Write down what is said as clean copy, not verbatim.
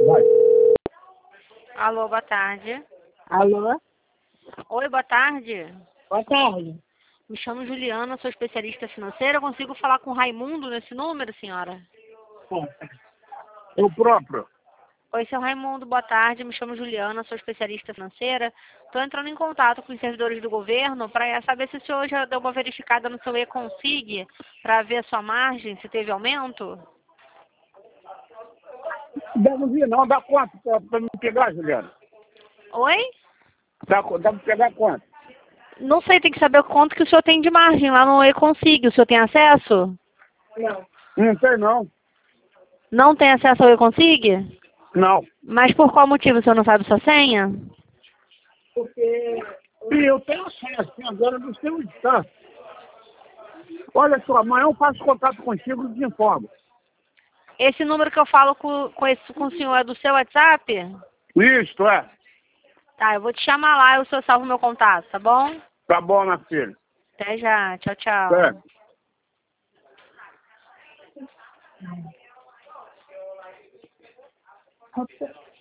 Vai. Alô, boa tarde. Alô? Oi, boa tarde. Boa tarde. Me chamo Juliana, sou especialista financeira. Consigo falar com o Raimundo nesse número, senhora? Eu próprio. Oi, seu Raimundo, boa tarde. Me chamo Juliana, sou especialista financeira. Estou entrando em contato com os servidores do governo para saber se o senhor já deu uma verificada no seu e-Consig para ver a sua margem, se teve aumento. Deve vir, não. Dá quanto pra me pegar, Juliana? Oi? Dá pra pegar quanto? Não sei, tem que saber o quanto que o senhor tem de margem lá no e-Consig. O senhor tem acesso? Não tem, não. Não tem acesso ao e-Consig? Não. Mas por qual motivo o senhor não sabe sua senha? Porque eu tenho acesso, agora não sei onde está. Olha só, amanhã eu faço contato contigo e te informo. Esse número que eu falo com o senhor é do seu WhatsApp? Isso, é. Tá, eu vou te chamar lá e o senhor salva o meu contato, tá bom? Tá bom, minha filha. Até já. Tchau, tchau. É.